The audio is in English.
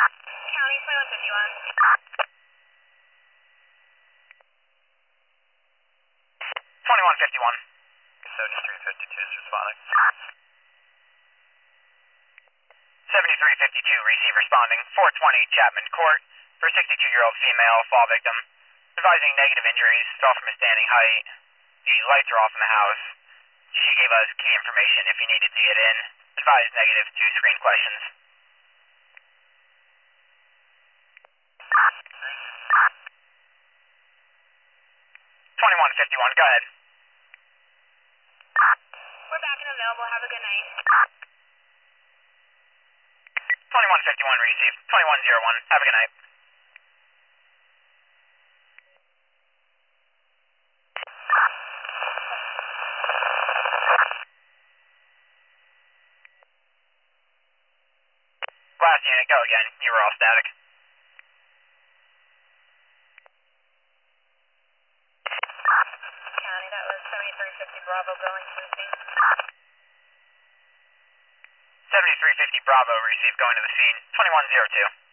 County 2151. 2151. 7352 is responding. 7352, receive responding. 420 Chapman Court for 62-year-old female, fall victim. Advising negative injuries, fell from a standing height. The lights are off in the house. She gave us key information if you needed to get in. Advised negative to screen questions. 2151, go ahead. We're back and available. Have a good night. 2151 received. 2101, have a good night. Last unit, go again. You were all static. County, that was 7350 Bravo going to the scene. 7350 Bravo received going to the scene. 2102.